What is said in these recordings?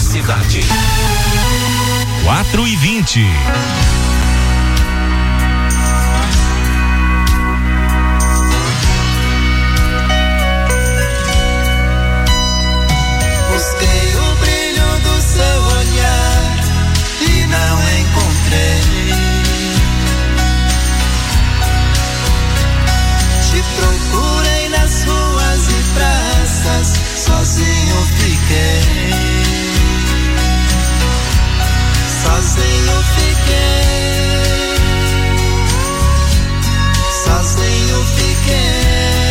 cidade. 4:20. Busquei o brilho do seu olhar e não encontrei. Te procurei nas ruas e praças, sozinho fiquei. Sozinho fiquei. Sozinho fiquei.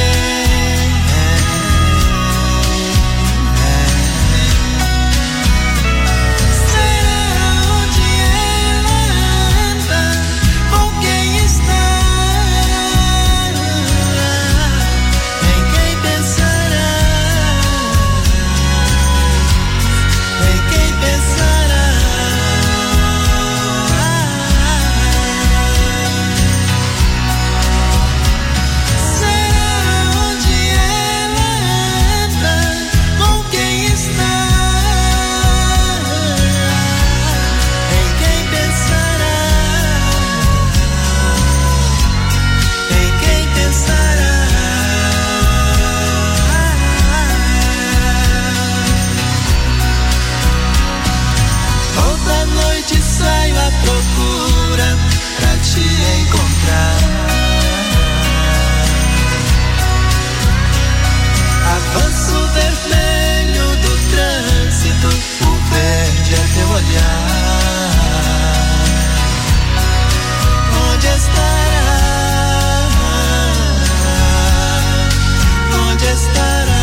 Procura pra te encontrar. Avanço vermelho do trânsito, o verde é teu olhar. Onde estará? Onde estará?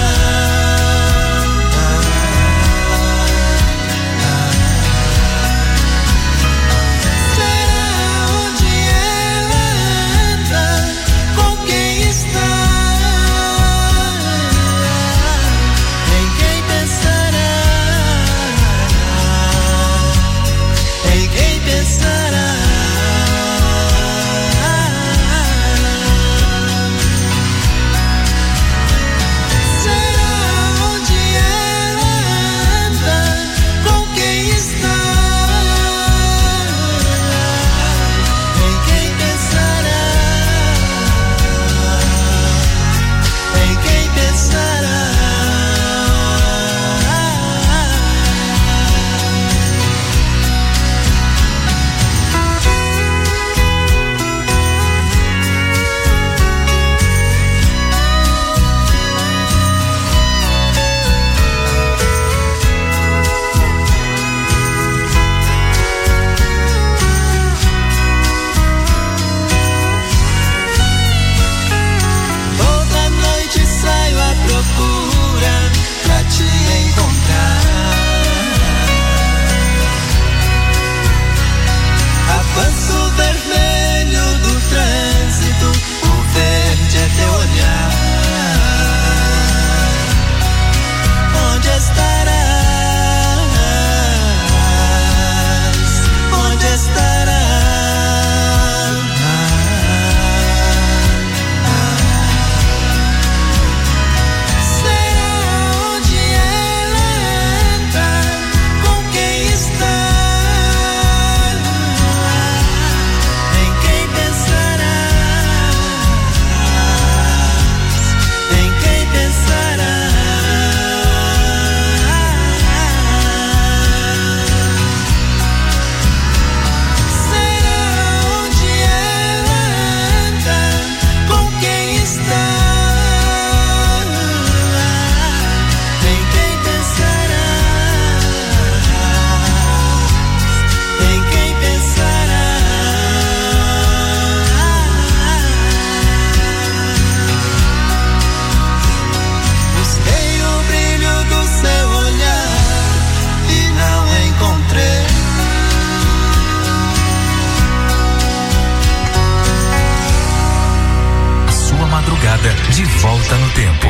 De volta no tempo.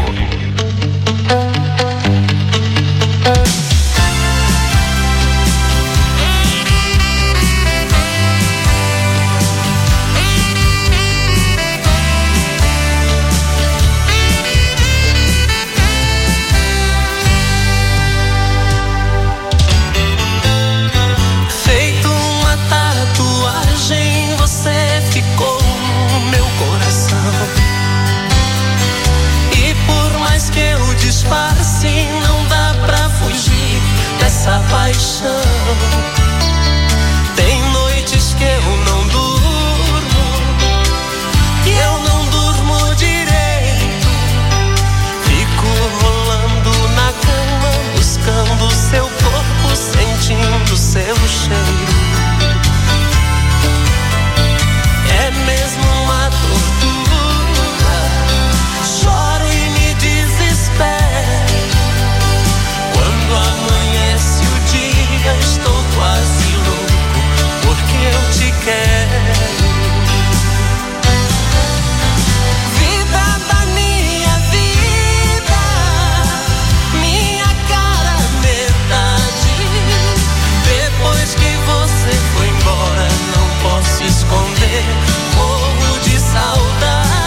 paixão. Tem noites que eu não durmo, que eu não durmo direito. Fico rolando na cama, buscando seu corpo, sentindo seu cheiro. É mesmo uma tortura, choro e me desespero. Quando amanhece o dia, estou quase louco, porque eu te quero. Vida da minha vida, minha cara metade. Depois que você foi embora, não posso esconder, morro de saudade.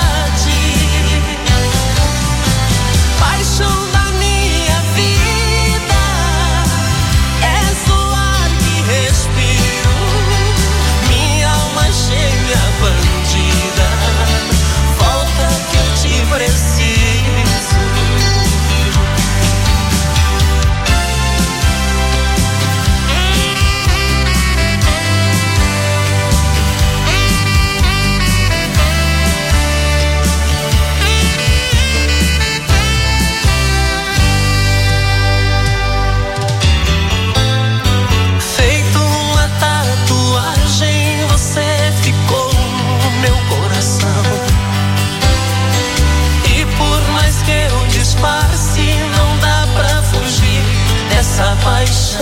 Paixão da minha vida, és o ar que respiro, minha alma cheia bandida. Volta que eu te preciso. Feito uma tatuagem, você ficou no meu coração. E por mais que eu disfarce, não dá pra fugir dessa paixão.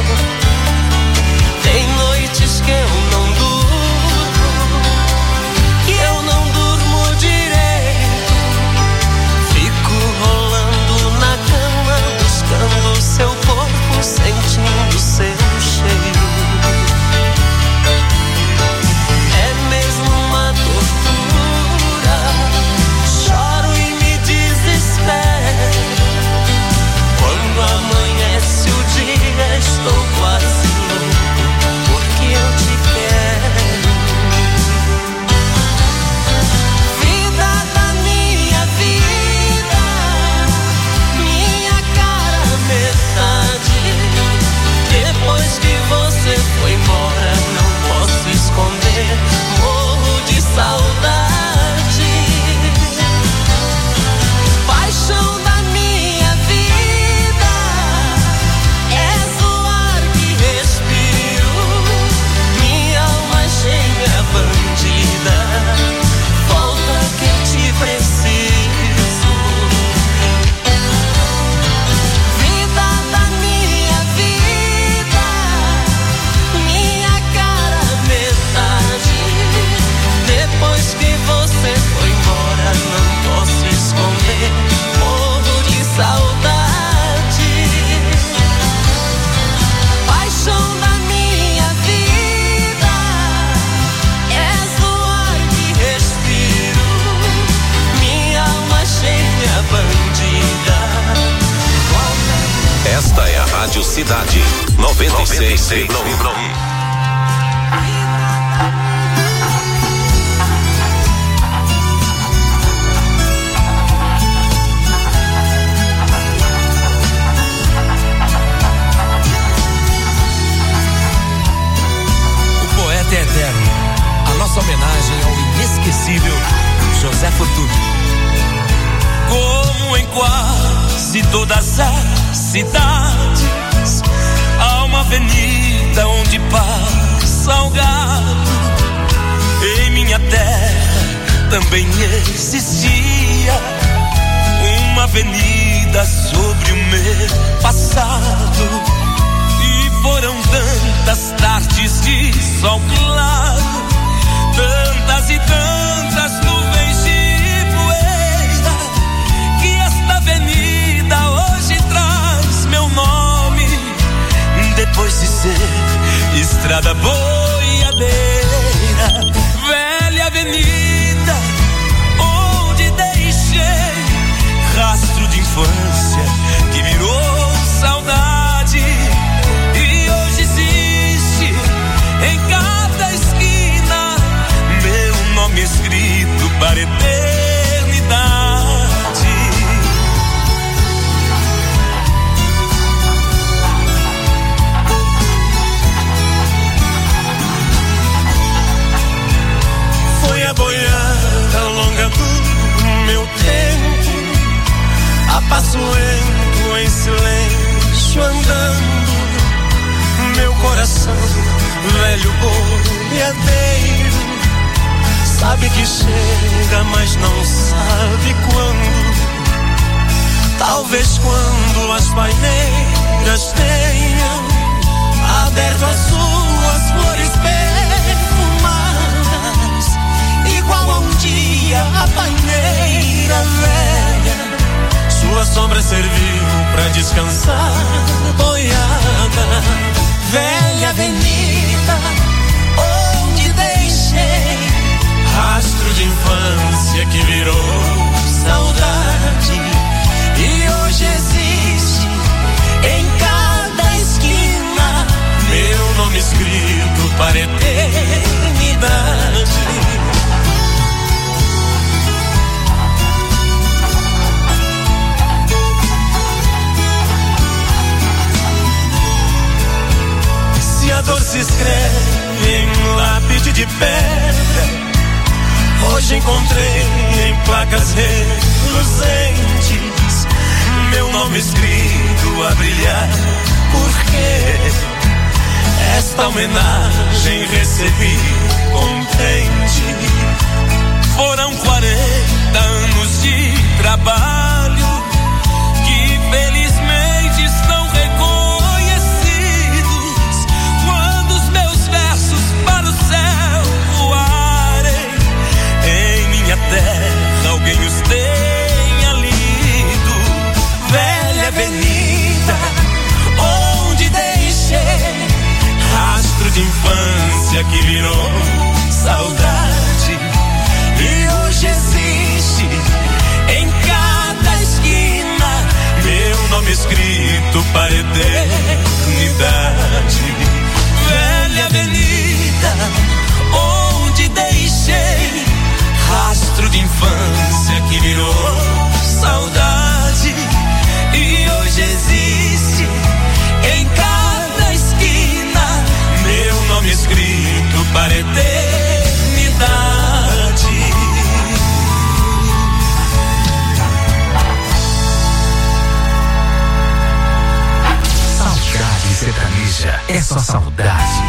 Tem noites que eu não durmo, que eu não durmo direito. Fico rolando na cama, buscando seu corpo, sentindo seu cheiro. É mesmo uma tortura, choro e me desespero. Quando amanhece o dia, estou quase louco, porque eu te quero. Vida da minha vida, minha cara metade. Depois que você foi embora, não posso esconder, morro de saudade. Paixão da minha vida, és o ar que respiro, minha alma cheia bandida. Volta que eu te preciso. Vida da minha vida, minha cara metade. Depois que você foi embora, não posso esconder, morro de saudade. Paixão da minha vida, és o ar que respiro, minha alma cheia bandida. Esta é a Rádio Cidade 96,1. O poeta é eterno. A nossa homenagem ao inesquecível José Fortuny. Como em quase todas as cidades, há uma avenida onde passa o gado. Em minha terra também existia uma avenida sobre o meu passado. E foram tantas tardes de sol claro, tantas e tantas nuvens de poeira, que esta avenida hoje traz meu nome, depois de ser estrada boiadeira. Velha avenida onde deixei rastro de infância que virou saudade, e hoje existe em cada esquina meu nome velho boiadeiro sabe que chega, mas não sabe quando. Talvez quando as paineiras tenham aberto as suas flores perfumadas, igual a um dia a paineira velha, sua sombra serviu pra descansar boiada. Velha avenida onde deixei rastro de infância que virou saudade, e hoje existe em cada esquina meu nome escrito para a eternidade. Se a dor se escreve em lápide de pedra, hoje encontrei em placas reluzentes meu nome escrito a brilhar. Porque esta homenagem recebi contente. Foram 40 anos de trabalho que felizmente estão reconhecidos. Quando os meus versos para o céu voarem, em minha terra alguém os tenha lido. Velha avenida onde deixei rastro de infância que virou saudade, e hoje existe em cada esquina meu nome escrito para a eternidade. Velha avenida onde deixei rastro de infância que virou saudade, e hoje existe em cada esquina meu nome escrito para a eternidade. Saudade sertaneja é só saudade.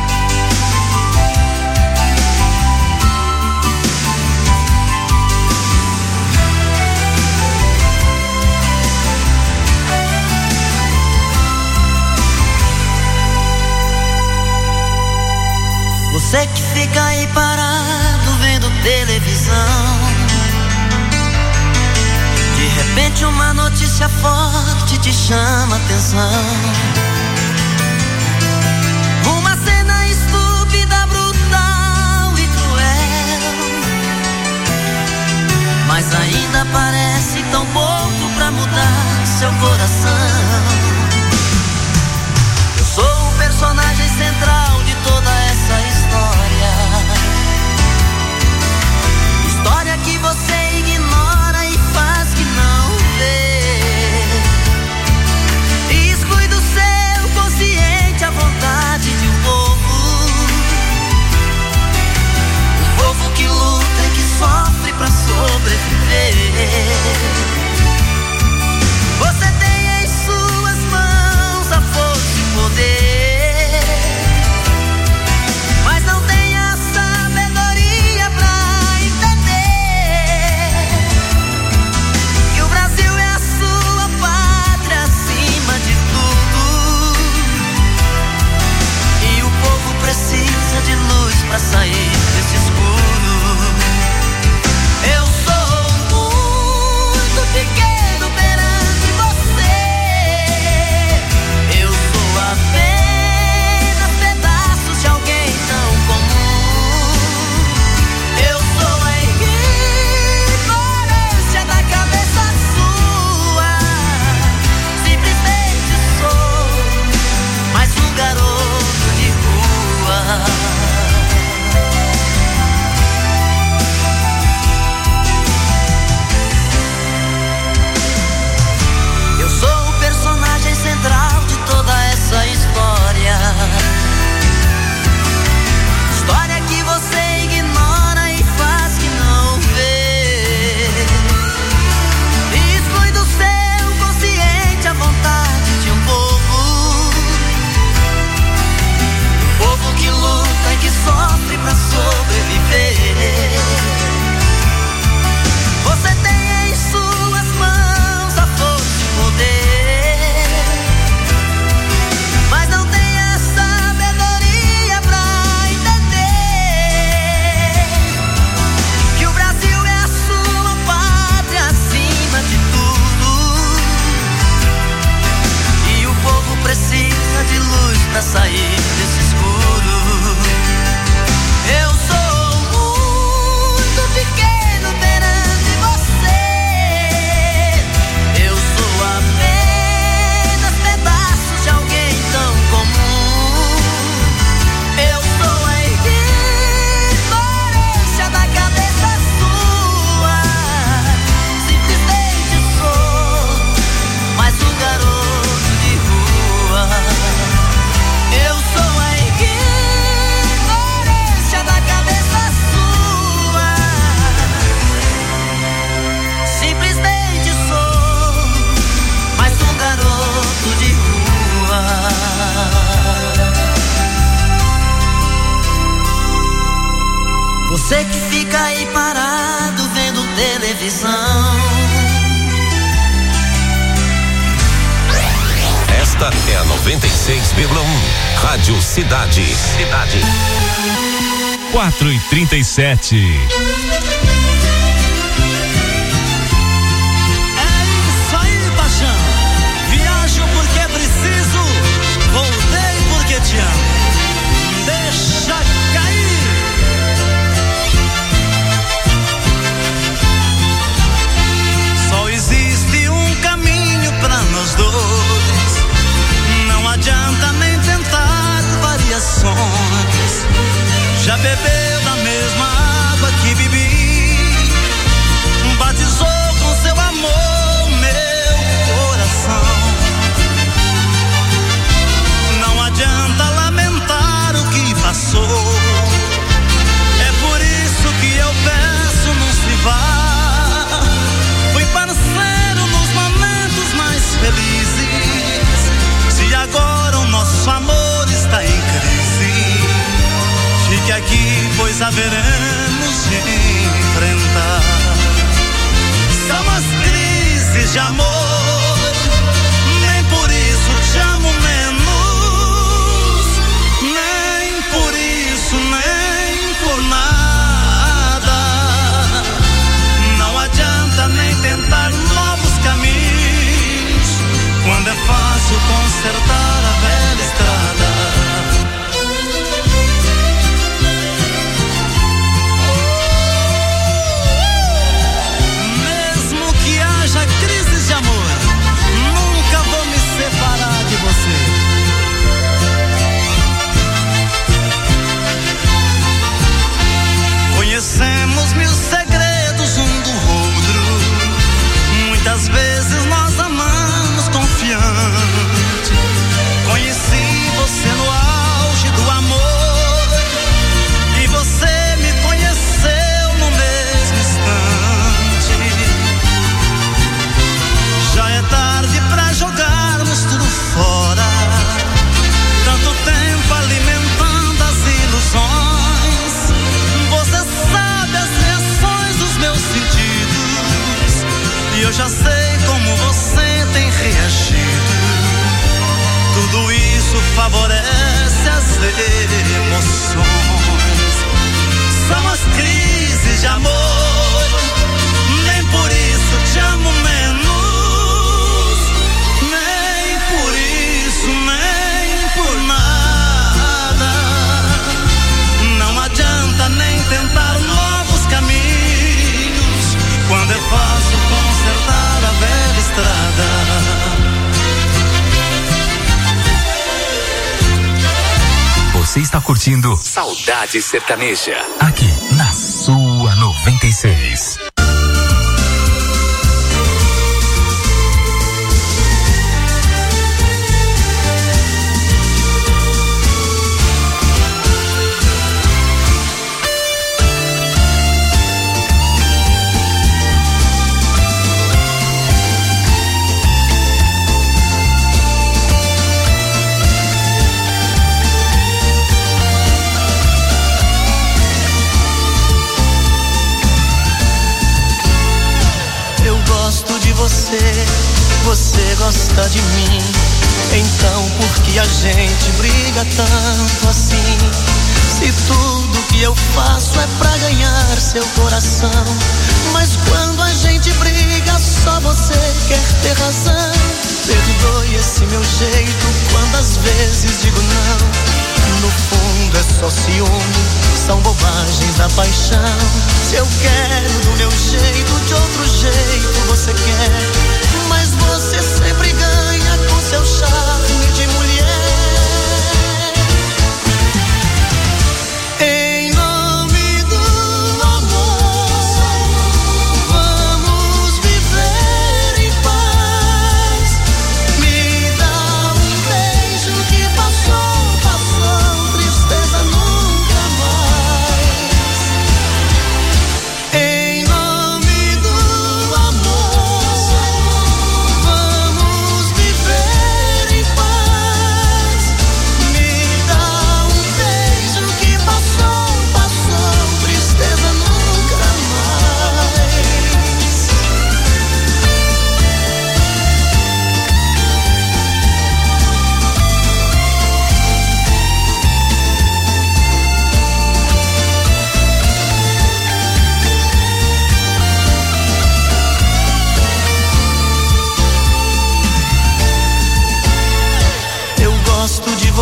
Você que fica aí parado vendo televisão, de repente uma notícia forte te chama atenção. Uma cena estúpida, brutal e cruel, mas ainda parece tão pouco pra mudar seu coração. Eu sou o personagem central de toda essa história, história que você ignora e faz que não vê, e exclui do seu consciente a vontade de um povo que luta e que sofre pra sobreviver. Você que fica aí parado vendo televisão. Esta é a 96,1 Rádio Cidade. 4h37. Te amo, deixa cair. Só existe um caminho pra nós dois. Não adianta nem tentar variações. Já bebeu da mesma água que bebi, batizou com seu amor meu coração. Adianta lamentar o que passou. É por isso que eu peço, não se vá. Fui parceiro nos momentos mais felizes. Se agora o nosso amor está em crise, fique aqui, pois haveremos de enfrentar. São as crises de amor, nem por isso te amo menos. Por isso, nem por nada. Não adianta nem tentar novos caminhos, quando é fácil consertar a velha estrada. Mesmo que haja crises de amor, nunca vou me separar de você. Conhecemos mil segredos um do outro. Muitas vezes nós amamos confiante. Conheci você no auge do amor, e você me conheceu no mesmo instante. Já é tarde pra jogarmos tudo fora. Tanto tempo alimentando as ilusões. Você sabe as reações dos meus sentidos, e eu já sei como você tem reagido. Tudo isso favorece as emoções. São as crises de amor, nem por isso te amo menos. Nem por isso, nem por nada. Não adianta nem tentar novos caminhos, quando é fácil consertar a velha estrada. Você está curtindo Saudade Sertaneja, aqui na sua 96. Você gosta de mim, então por que a gente briga tanto assim? Se tudo que eu faço é pra ganhar seu coração, mas quando a gente briga só você quer ter razão. Perdoe esse meu jeito quando às vezes digo não. No fundo é só ciúme, são bobagens da paixão. Se eu quero do meu jeito, de outro jeito você quer. Mas você sempre ganha com seu charme de mulher. Em nome do amor, vamos viver em paz. Me dá um beijo que passou, tristeza nunca mais. Em nome do amor,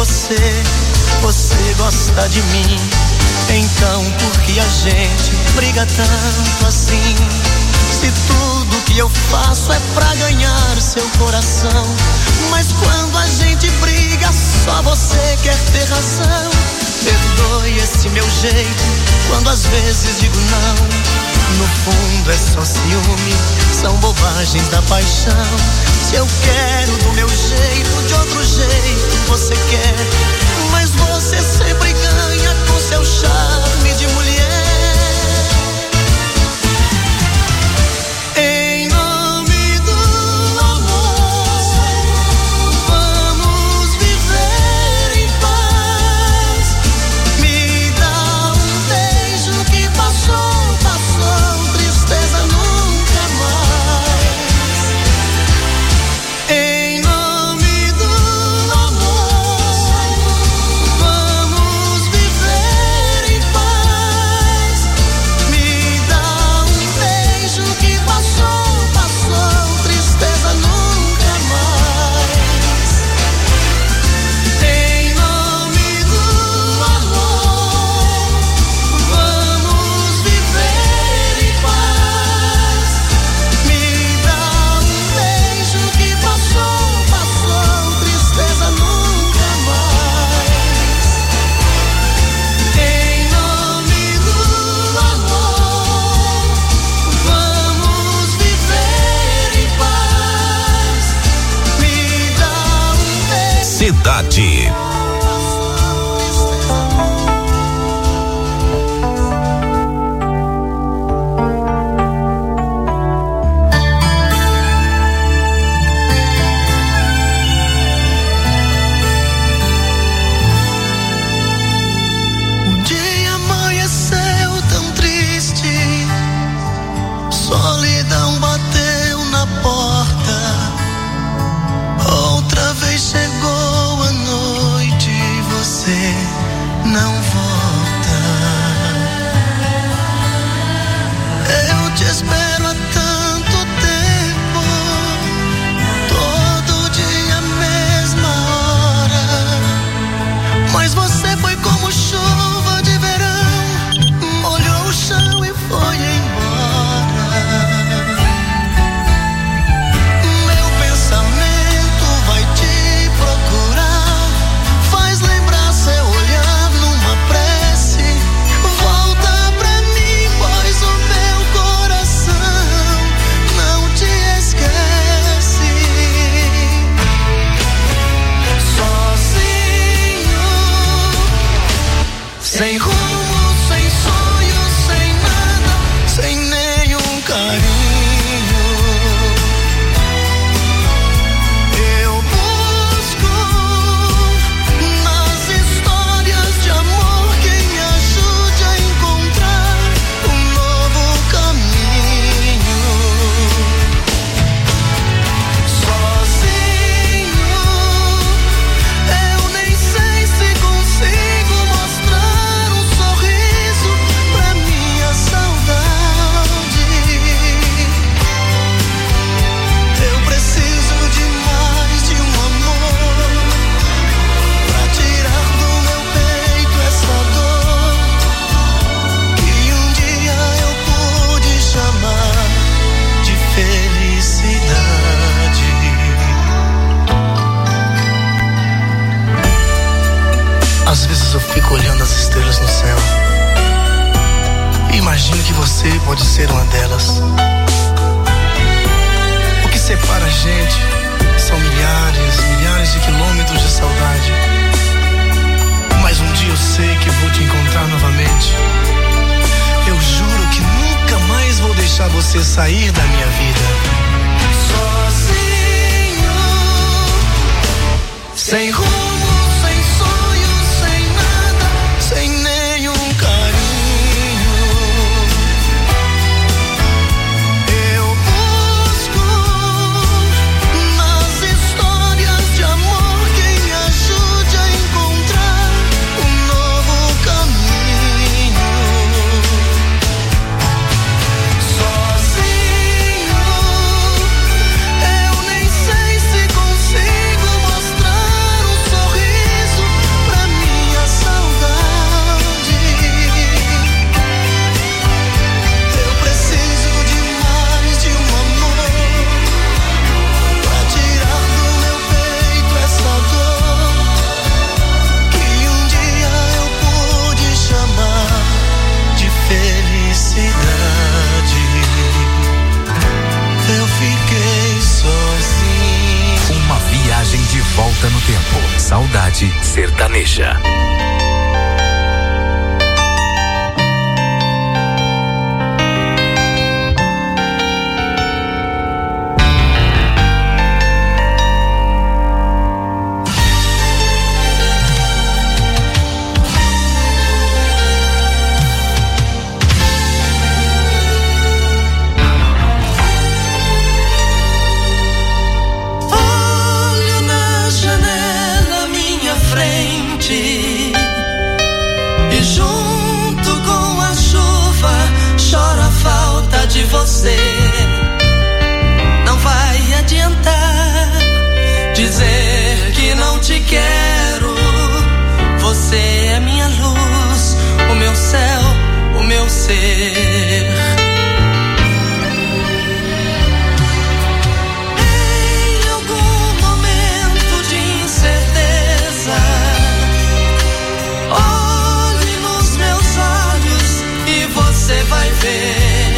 você gosta de mim. Então por que a gente briga tanto assim? Se tudo que eu faço é pra ganhar seu coração. Mas quando a gente briga, só você quer ter razão. Perdoe esse meu jeito, quando às vezes digo não. No fundo é só ciúme, são bobagens da paixão. Se eu quero do meu jeito, de outro jeito você quer. Mas você sempre ganha com seu charme de mulher. Em nome do amor, vamos viver em paz. Me dá um beijo que passou, tristeza nunca mais. Em nome do amor, vamos viver em paz. Me dá um beijo que passou, tristeza nunca mais. Em nome do amor, vamos viver em paz. Me dá um beijo que passou, tristeza nunca mais. Em nome do amor, vamos viver em paz. Me dá um beijo. Cidade. O dia amanheceu tão triste, solidão bateu na porta. Outra vez chegou a noite e você não volta. Eu te espero há tanto tempo, todo dia a mesma hora. Mas você foi como chuva de verão, molhou o chão e foi embora. Meu pensamento vai te procurar, faz lembrar seu olhar numa prece. Volta pra mim, pois o meu coração não te esquece. Sozinho, sem rumo, sem sonho, sem nada, sem nenhum carinho. Eu busco nas histórias de amor quem me ajude a encontrar um novo caminho. Sozinho, eu nem sei se consigo mostrar um sorriso pra minha saudade. Eu preciso de mais de um amor pra tirar do meu peito essa dor que um dia eu pude chamar de felicidade. Às vezes eu fico olhando as estrelas no céu e imagino que você pode ser uma delas. O que separa a gente são milhares de quilômetros de saudade. Mas um dia eu sei que vou te encontrar novamente. Eu juro que nunca mais vou deixar você sair da minha vida. Sozinho, sem rumo, sem sonho, sem nada, sem nenhum carinho. Eu busco nas histórias de amor quem me ajude a encontrar um novo caminho. Sozinho, viagem de volta no tempo. Saudade Sertaneja. E junto com a chuva choro a falta de você. Não vai adiantar dizer que não te quero. Você é minha luz, o meu céu, o meu ser. Você vai ver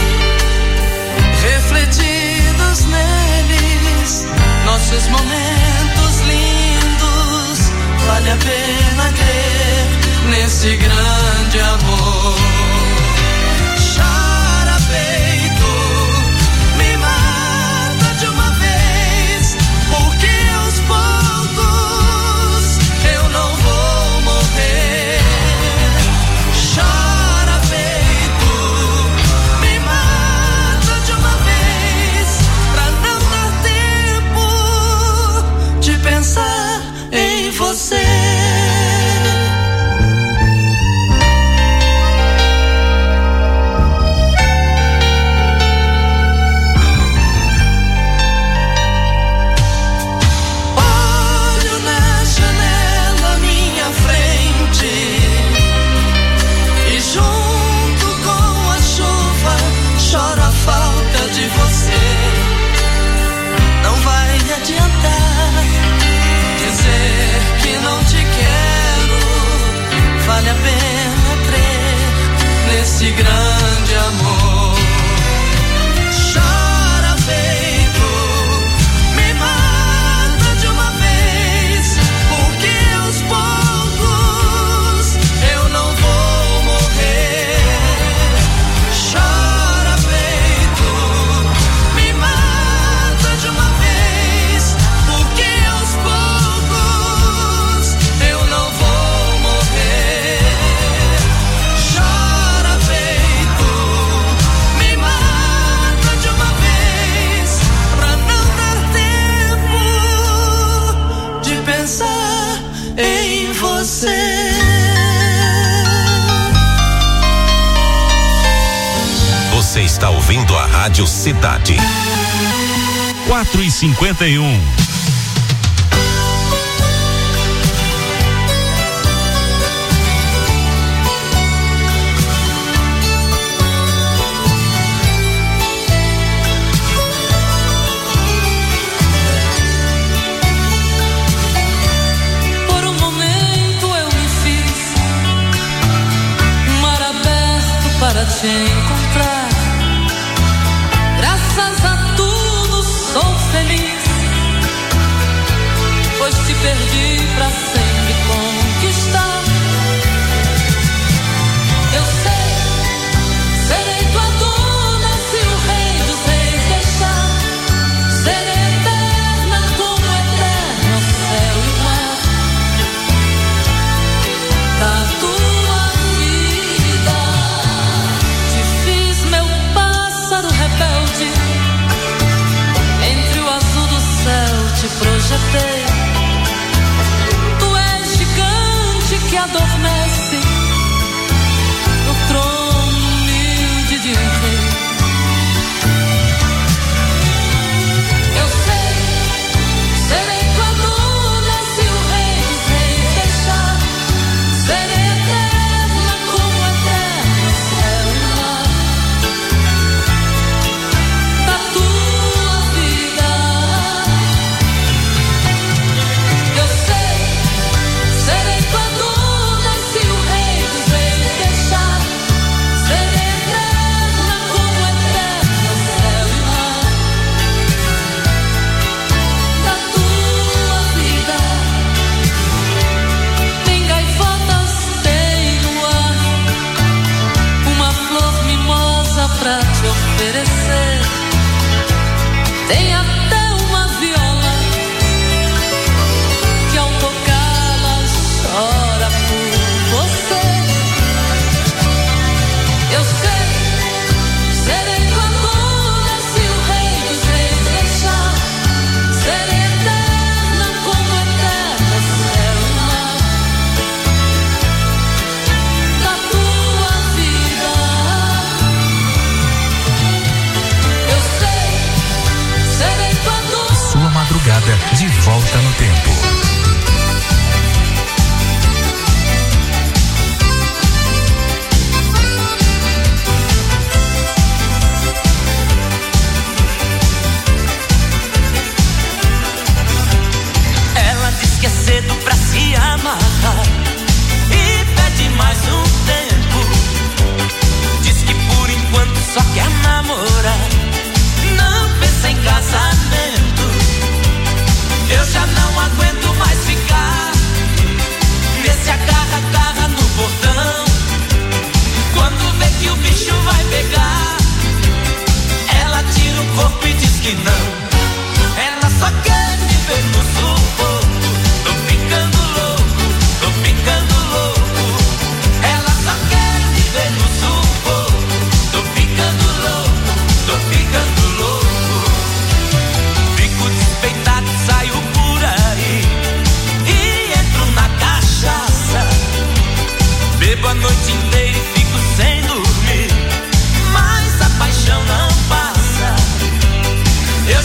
refletidos neles nossos momentos lindos. Vale a pena crer nesse grande amor. Chora peito, me mata de uma vez, porque aos poucos eu não vou morrer. Chora peito, me mata de uma vez, pra não dar tempo de pensar em você. Vale a pena crer nesse grande amor. Chora peito, me mata de uma vez, porque aos poucos eu não vou morrer. Chora peito, me mata de uma vez, porque aos poucos eu não vou morrer. Chora peito, me mata de uma vez, pra não dar tempo de pensar em você. Você está ouvindo a Rádio Cidade. 4h51. Por um momento eu me fiz um mar aberto para te encontrar. Graças a tudo sou feliz, pois te perdi pra sempre conquistar. Eu sei, serei tua dona se o rei dos reis deixar. Serei eterna como eterno o céu e o mar. Da tua vida te fiz meu pássaro rebelde. Entre o azul do céu te projetei. Tu és gigante que adormece no trono humilde de um rei. Eu sei, serei tua dona se o rei dos reis deixar. Serei eterna como eterno o céu e o mar. Da tua vida Tem até uma viola que ao tocá-la chora por você. Eu sei, serei tua dona se o rei dos reis deixar. Serei eterna como eterna céu e mar da tua vida. Eu sei, serei tua dona. Sua madrugada de volta no tempo. Ela diz que é cedo pra se amarrar e pede mais um tempo. Diz que por enquanto só quer namorar, não pensa em casamento. Eu já não aguento mais ficar nesse agarra-agarra no portão. Quando vê que o bicho vai pegar, ela tira o corpo e diz que não. Ela só quer me ver no sufoco. Tô ficando louco, tô ficando louco. Ela só quer me ver no sufoco. Tô ficando louco, tô ficando louco. Fico despeitado, saio por aí e entro na cachaça. Bebo a noite inteira e fico sem dormir, mas a paixão não passa. Eu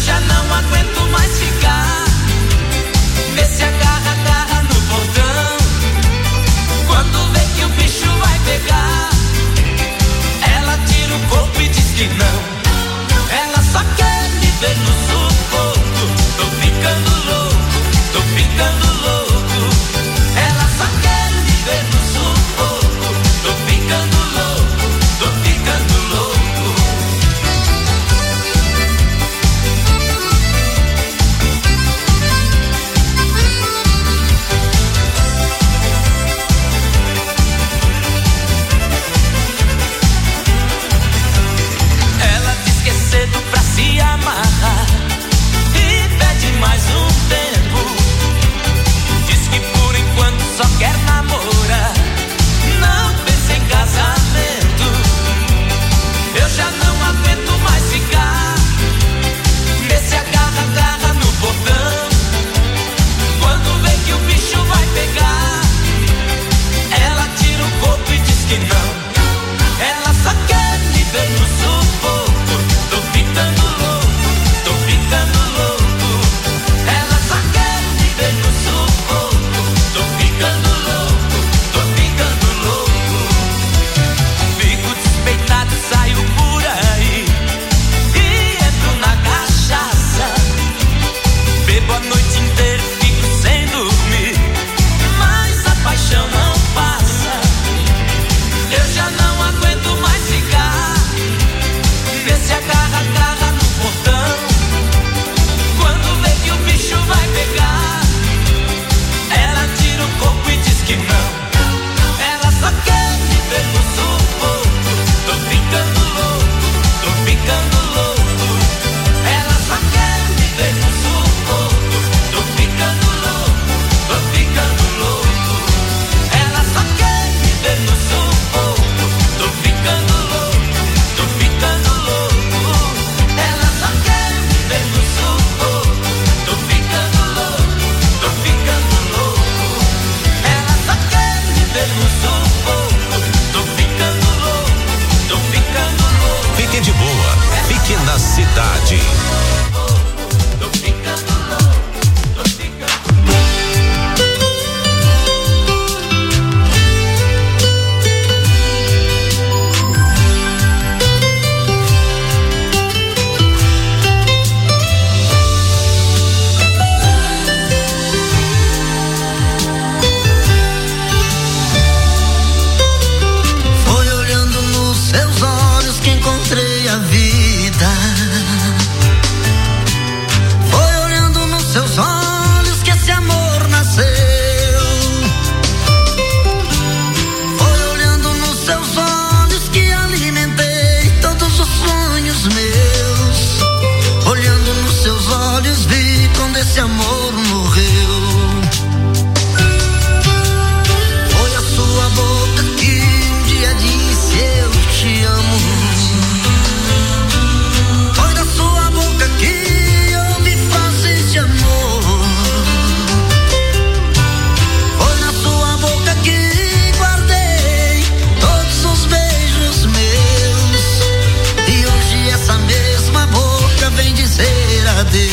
Deus.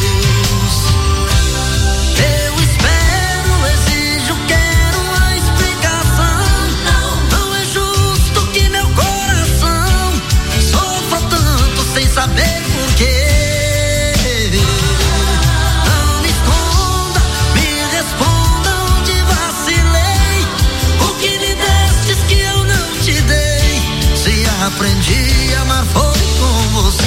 Eu espero, exijo, quero uma explicação. Não é justo que meu coração sofra tanto sem saber por quê. Não me esconda, me responda onde vacilei. O que me destes que eu não te dei. Se aprendi a amar foi com você.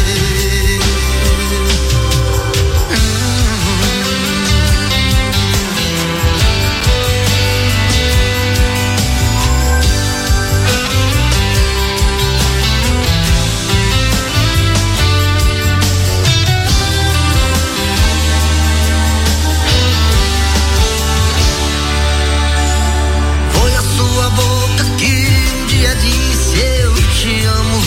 Foi a sua boca que um dia disse eu te amo.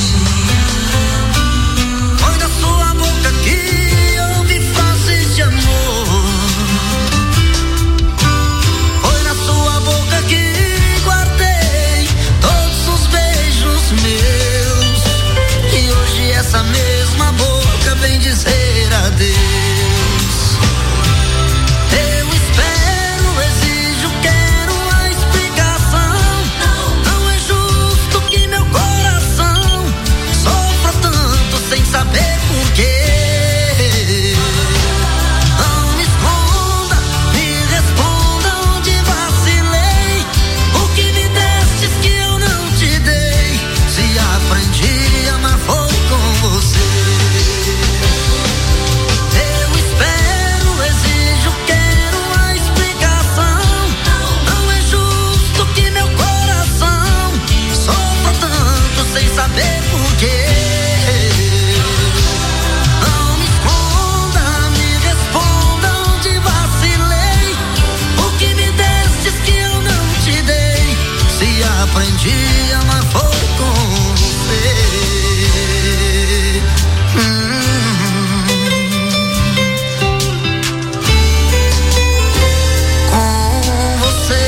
Foi da sua boca que ouvi frases de amor. Foi na sua boca que guardei todos os beijos meus. E hoje essa mesma boca vem dizer adeus. Eu espero, exijo, quero uma explicação. Não é justo que meu coração sofra tanto sem saber por quê. Não me esconda, me responda onde vacilei. O que me destes que eu não te dei. Se aprendi a amar foi com você. Eu espero, exijo, quero uma explicação. Não é justo que meu coração sofra tanto sem saber por quê. Não me esconda, me responda onde vacilei. O que me destes que eu não te dei. Se aprendi a amar foi com você. Com você.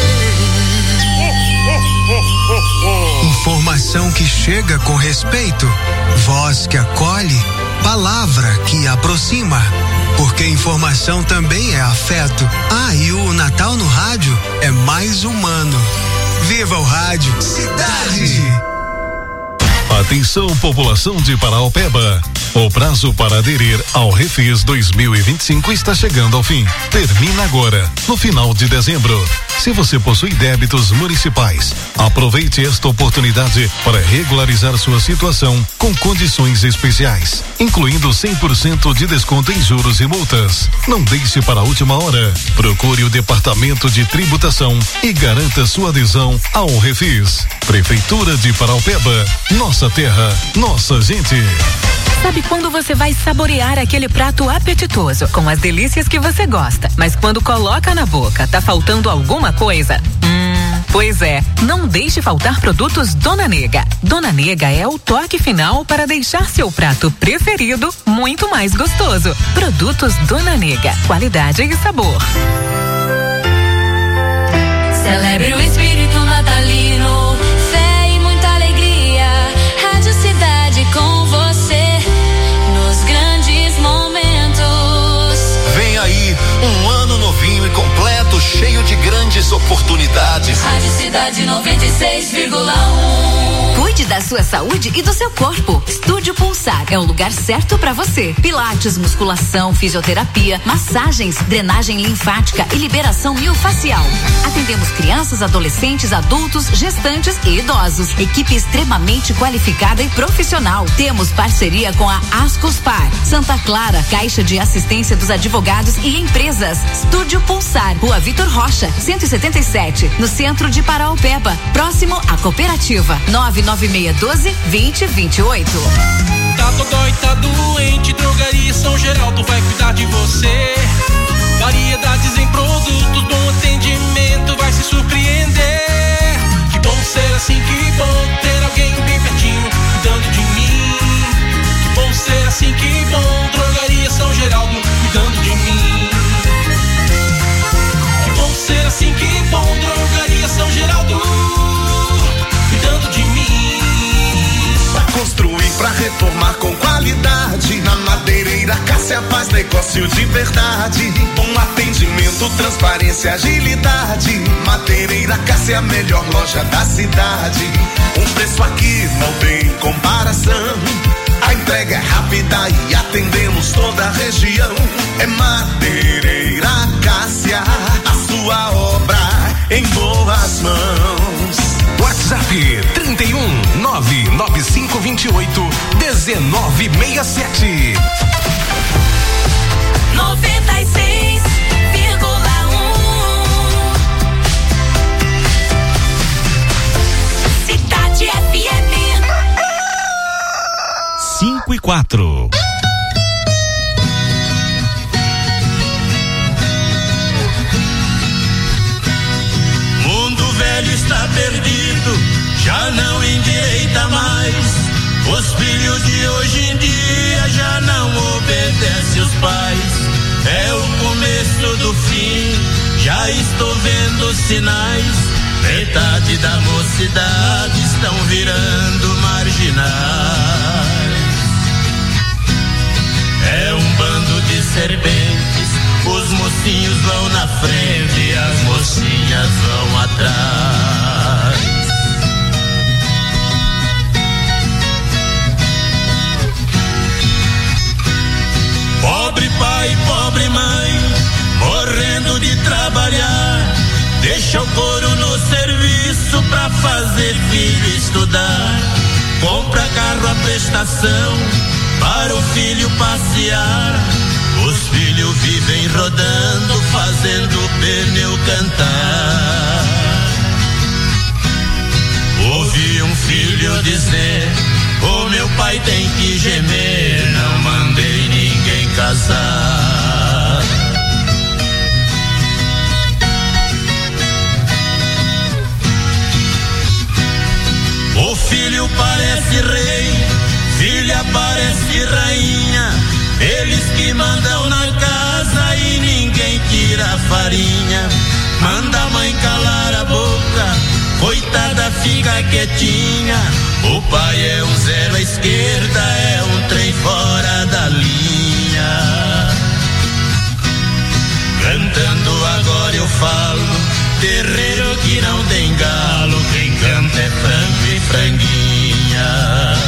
Informação que chega com respeito, voz que acolhe, palavra que aproxima. Porque informação também é afeto. Ah, e o Natal no rádio é mais humano. Viva o rádio Cidade! Atenção, população de Paraopeba. O prazo para aderir ao Refis 2025 está chegando ao fim. Termina agora, no final de dezembro. Se você possui débitos municipais, aproveite esta oportunidade para regularizar sua situação com condições especiais, incluindo 100% de desconto em juros e multas. Não deixe para a última hora. Procure o Departamento de Tributação e garanta sua adesão ao Refis. Prefeitura de Paraopeba, nossa terra, nossa gente. Sabe quando você vai saborear aquele prato apetitoso, com as delícias que você gosta, mas quando coloca na boca, tá faltando alguma coisa? Pois é, não deixe faltar produtos Dona Nega. Dona Nega é o toque final para deixar seu prato preferido muito mais gostoso. Produtos Dona Nega, qualidade e sabor. Celebre o espírito natalino, fé e muita alegria. Rádio Cidade com você nos grandes momentos. Vem aí um ano novinho e completo, cheio de grandes oportunidades. Rádio Cidade 96,1. Cuide da sua saúde e do seu corpo. Estúdio Pulsar é o lugar certo para você. Pilates, musculação, fisioterapia, massagens, drenagem linfática e liberação miofascial. Atendemos crianças, adolescentes, adultos, gestantes e idosos. Equipe extremamente qualificada e profissional. Temos parceria com a Ascospar, Santa Clara, Caixa de Assistência dos Advogados e Empresas. Estúdio Pulsar, Rua Vitor Rocha, 177, no centro de Paraopeba, próximo à cooperativa. 99612-2028. Tá dodói, tá doente, Drogaria São Geraldo vai cuidar de você. Variedades em produtos, bom atendimento, vai se surpreender. Que bom ser assim, que bom ter alguém bem pertinho, cuidando de mim. Que bom ser assim, que bom, Drogaria São Geraldo, cuidando de mim. Que bom ser assim, que bom, Drogaria São Geraldo, cuidando de mim. Pra construir, pra reformar com qualidade. Na Madeireira Cássia faz negócio de verdade. Bom atendimento, transparência, agilidade. Madeireira Cássia é a melhor loja da cidade. Um preço aqui não tem comparação. A entrega é rápida e atendemos toda a região. É Madeireira Cássia, a sua obra em boas mãos. WhatsApp 31 99528 1967. 96,1 Cidade FM 5:04. Mundo velho está perdido, já não endireita mais. Os filhos de hoje em dia já não obedecem os pais. É o começo do fim, já estou vendo sinais. Metade da mocidade estão virando marginais. É um bando de serpentes, os mocinhos vão na frente e as mocinhas vão atrás. Pobre pai, pobre mãe, morrendo de trabalhar. Deixa o couro no serviço pra fazer filho estudar. Compra carro à prestação para o filho passear. Os filhos vivem rodando, fazendo o pneu cantar. Ouvi um filho dizer: o meu pai tem que gemer, não mandei ninguém casar. O filho parece rei, filha parece rainha. Eles que mandam na casa e ninguém tira a farinha. Manda a mãe calar a boca, coitada fica quietinha. O pai é um zero à esquerda, é um trem fora da linha. Cantando agora eu falo, terreiro que não tem galo, quem canta é frango e franguinha.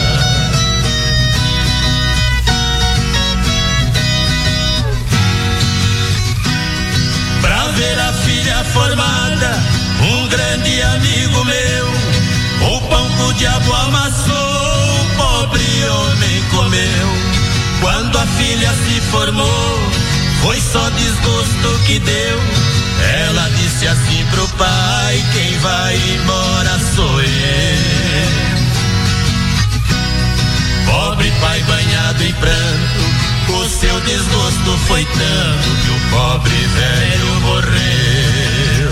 Pra ver a filha formada, um grande amigo meu, o pão que o diabo amassou, o pobre homem comeu. Quando a filha se formou, foi só desgosto que deu. Ela disse assim pro pai: quem vai embora sou eu. Pobre pai banhado em pranto, o seu desgosto foi tanto que o pobre velho morreu.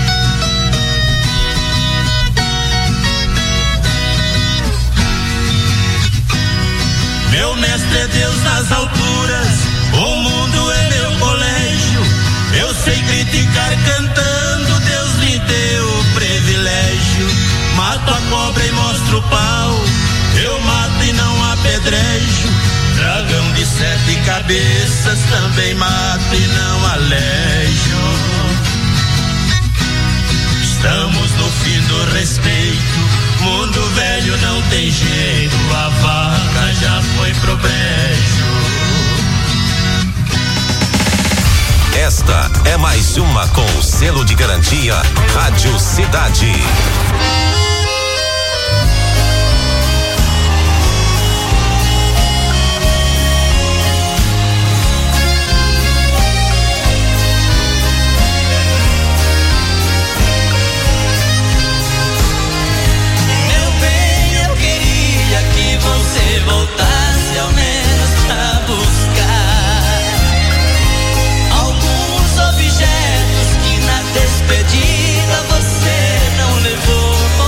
Meu mestre é Deus nas alturas, o mundo é meu colégio. Eu sei criticar cantando, Deus me deu o privilégio. Mato a cobra e mostro o pau, eu mato e não apedrejo. Dragão de 7 cabeças também mato e não alejo. Estamos no fim do respeito, mundo velho não tem jeito, a vaca já foi pro brejo. Esta é mais uma com o selo de garantia Rádio Cidade. Meu bem, eu queria que você voltasse ao menos pra buscar alguns objetos que na despedida você não levou.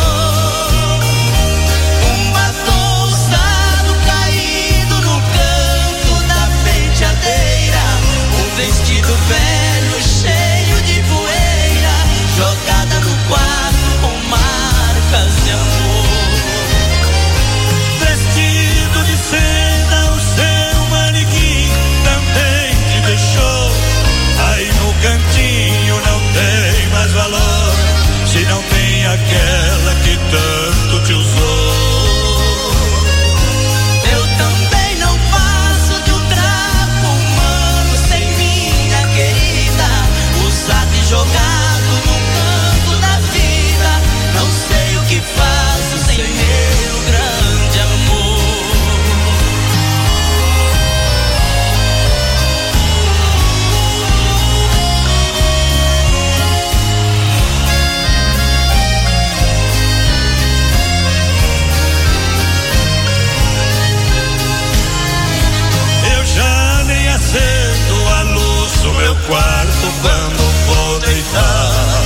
quando for deitar.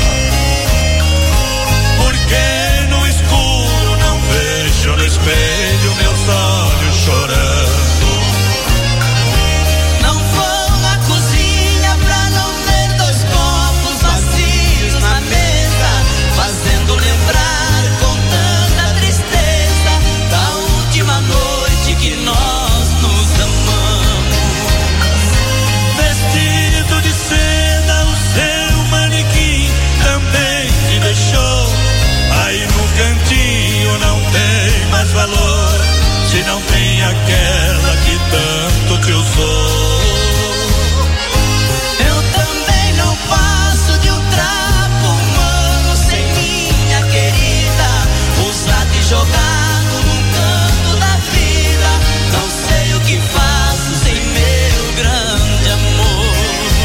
Porque no escuro não vejo no espelho meus olhos chorando. Não vou na cozinha pra não ver dois copos vazios na mesa, fazendo lembrar com tanta tristeza da última noite que nós nos amamos. Vestido de seda, o seu manequim também te deixou. Aí no cantinho não tem mais valor, se não tem aquela que tanto te usou. Eu também não passo de um trapo humano sem minha querida, usado e jogado num canto da vida. Não sei o que faço sem meu grande amor.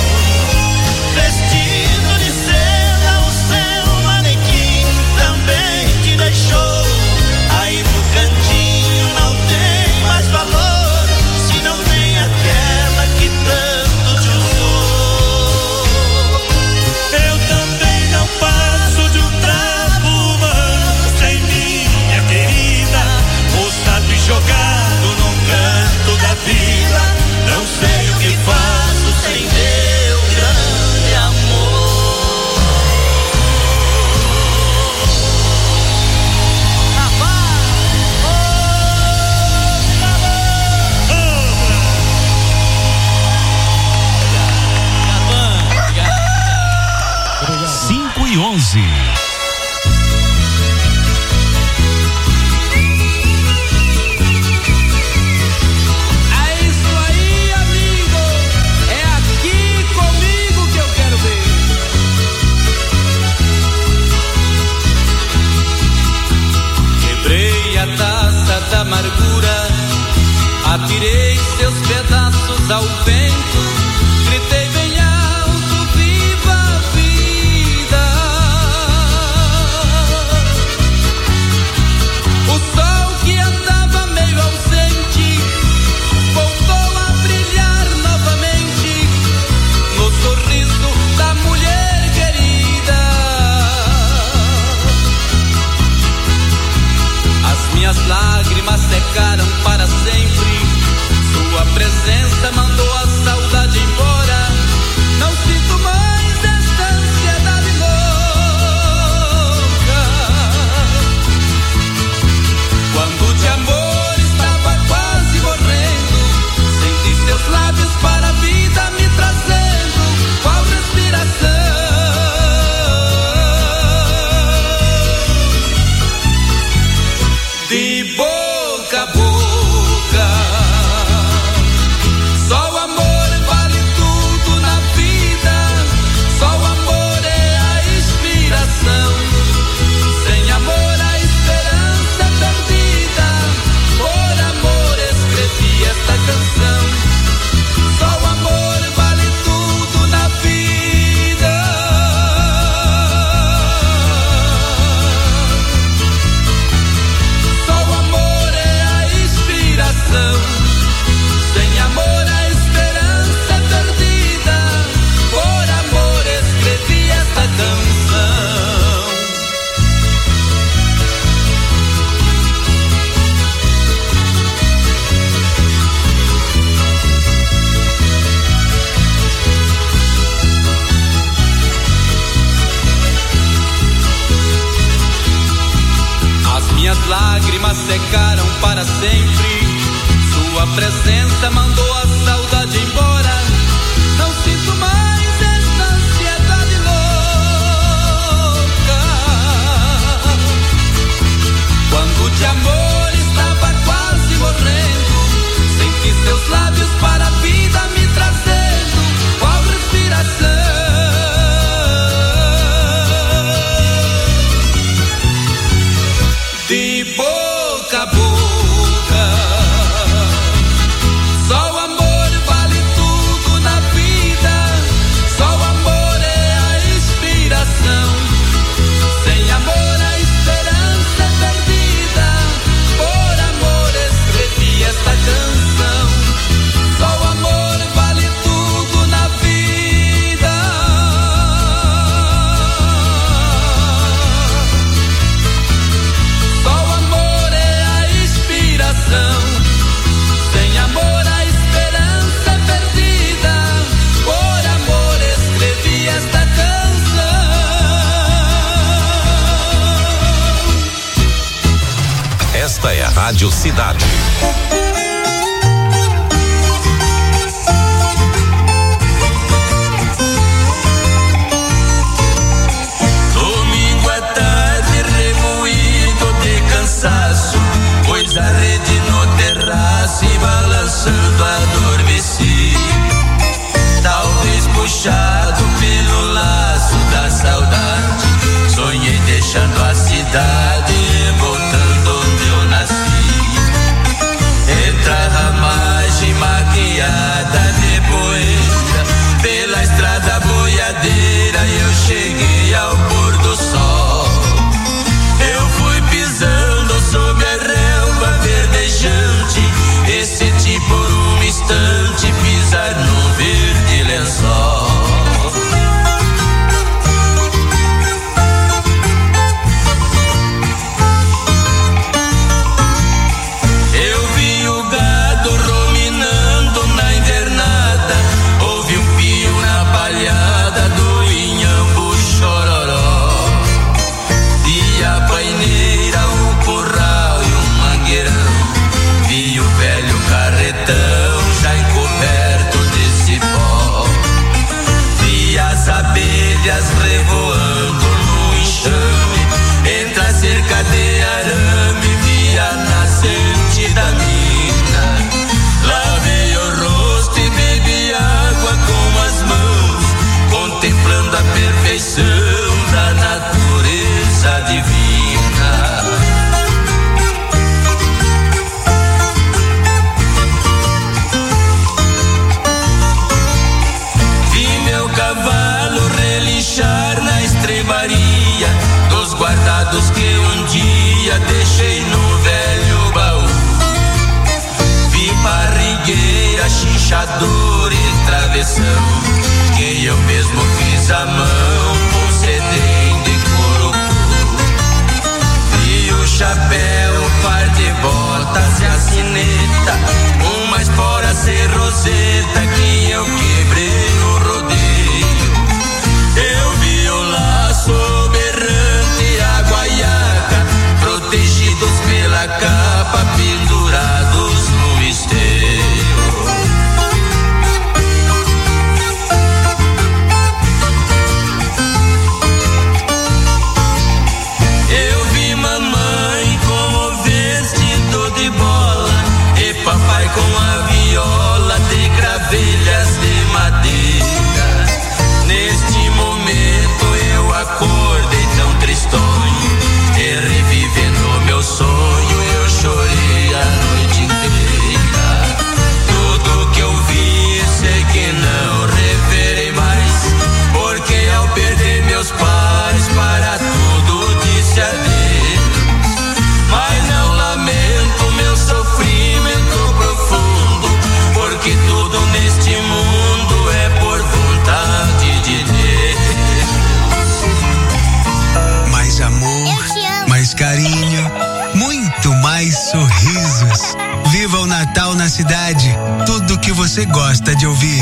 Vestido de seda, o seu manequim também te deixou. Aí no cantinho não tem mais valor, se não tem aquela que tanto te usou. Eu também não passo de um trapo humano sem minha querida, usado e jogado num canto da vida. Não sei o que faço sem meu grande amor. Cinco e 11. É isso aí, amigo. É aqui comigo que eu quero ver. Quebrei a taça da amargura, atirei seus pedaços ao vento, gritei bem alto, viva a vida. O sol que andava meio ausente voltou a brilhar novamente no sorriso da mulher querida. As minhas lágrimas secaram para sempre, sua presença mandou a saudade embora. Não sinto mais esta ansiedade louca. Quando de amor estava quase morrendo, senti seus lábios para a vida me trazendo qual respiração. De boca a boca, só o amor vale tudo na vida, só o amor é a inspiração. Sem amor a esperança é perdida, por amor escrevi esta canção. Só o amor vale tudo na vida. Só o amor é a inspiração. Sem amor a esperança é perdida, por amor escrevi esta canção. As minhas lágrimas secaram para sempre, sua presença mandou a saudade embora. Não sinto mais esta ansiedade louca. Quando de amor estava quase morrendo, senti seus lábios para a vida me trazendo qual respiração. De boca a boca, só o amor Rádio Cidade. Domingo à tarde remoído de cansaço, pois a rede no terraço e balançando adormeci. Talvez puxado pelo laço da saudade, sonhei deixando a cidade e voltando onde eu nasci. Entre a ramagem maquiada de poeira, pela estrada boiadeira eu cheguei ao pôr do sol. Eu fui pisando sob a relva verdejante e senti por um instante pisar no verde lençol. Eu vi o gado ruminando na invernada, ouvi um pio na palhada do inhambu chororó. Vi a paineira, o curral e o mangueirão, vi o velho carretão já encoberto de cipó. Vi as abelhas revoando no enxame, entre a cerca de arame vi a nascente da mina. Lavei o rosto e bebi água com as mãos, contemplando a perfeição da natureza divina. Vi meu cavalo relinchar na estrebaria dos guardados que um dia deixei no velho baú. Vi barrigueira, chinchador e travessão que eu mesmo fiz à mão com cedém de couro. Vi o chapéu, par de botas e a sineta, uma espora sem roseta que eu quebrei no rodeio. Eu vi o laço berrante e a guaiaca, protegidos pela capa, pendurados no esteio. Eu vi mamãe com o vestido de bola e papai com a viola de gravelhas de madeira. Neste momento eu acordei tão tristonho e revivendo meu sonho eu chorei a noite inteira. Tudo que eu vi sei que não reverei mais, porque ao perder meus pais para tudo disse adeus. Mas não lamento meu sofrimento profundo, porque tudo neste mundo é por vontade de Deus. Mais amor, mais carinho, muito mais sorrisos. Viva o Natal na cidade, tudo que você gosta de ouvir.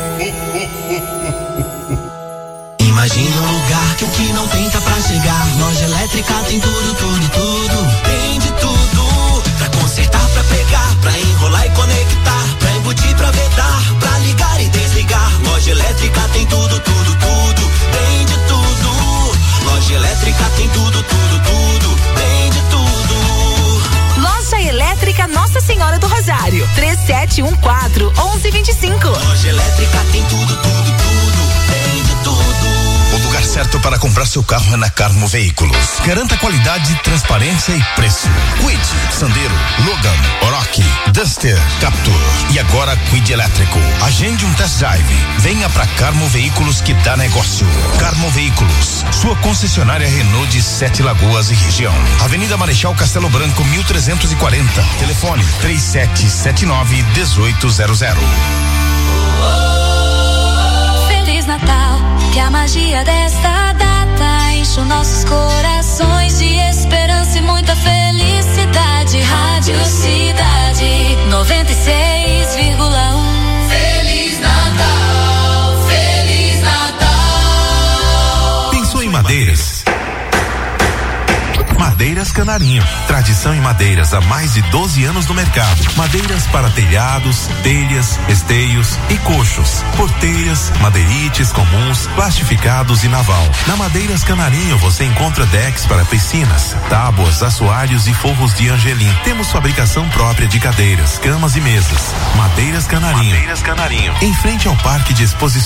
Imagina um lugar que o que não tem tá pra chegar. Loja Elétrica tem tudo, tudo, tudo. Tem de tudo, pra consertar, pra pegar, pra enrolar e conectar, pra embutir, pra vedar, pra ligar e desligar. Loja Elétrica tem tudo, tudo, tudo. Tem de tudo. Loja Elétrica tem tudo, tudo, tudo. Tem de tudo. Loja Elétrica Nossa Senhora do Rosário, 3714-1125. Loja Elétrica tem tudo, tudo, tudo. Tem de tudo. O lugar certo para comprar seu carro é na Carmo Veículos. Garanta qualidade, transparência e preço. Kwid, Sandero, Logan, Oroch, Duster, Captur e agora Kwid elétrico. Agende um test drive. Venha pra Carmo Veículos que dá negócio. Carmo Veículos, sua concessionária Renault de Sete Lagoas e região. Avenida Marechal Castelo Branco, 1340. Telefone 3779-1800. Feliz Natal, que a magia desta data enche os nossos corações de esperança e muita felicidade. Rádio Cidade 96,1. Feliz Natal, Feliz Natal. Pensou em madeiras? Madeiras Canarinho. Tradição em madeiras há mais de 12 anos no mercado. Madeiras para telhados, telhas, esteios e coxos, porteiras, madeirites comuns, plastificados e naval. Na Madeiras Canarinho você encontra decks para piscinas, tábuas, assoalhos e forros de Angelim. Temos fabricação própria de cadeiras, camas e mesas. Madeiras Canarinho. Em frente ao Parque de Exposições